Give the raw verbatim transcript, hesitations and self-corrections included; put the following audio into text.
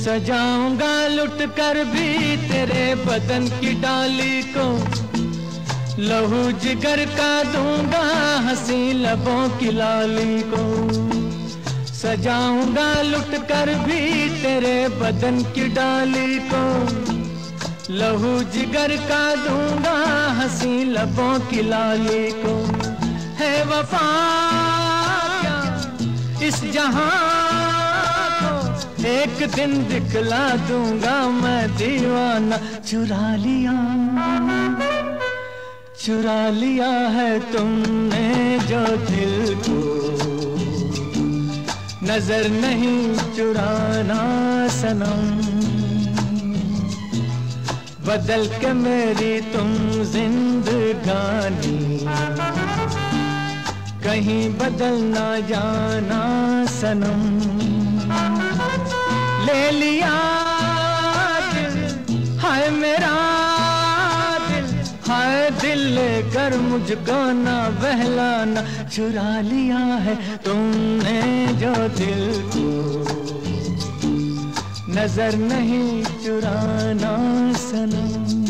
सजाऊंगा लुट कर भी तेरे बदन की डाली को, लहू जिगर का दूंगा हंसी लबों की लाली को। सजाऊंगा लुट कर भी तेरे बदन की डाली को, लहू जिगर का दूंगा हंसी लबों की लाली को। है वफा क्या इस जहां को, एक दिन दिखला दूंगा मैं दीवाना। चुरा लिया चुरा लिया है तुमने जो दिल को, नजर नहीं चुराना सनम। बदल के मेरी तुम जिंदगानी, कहीं बदल ना जाना सनम। ले लिया दिल हाय मेरा दिल, हाय दिल लेकर मुझको ना बहलाना। चुरा लिया है तुमने जो दिल को, नजर नहीं चुराना सनम।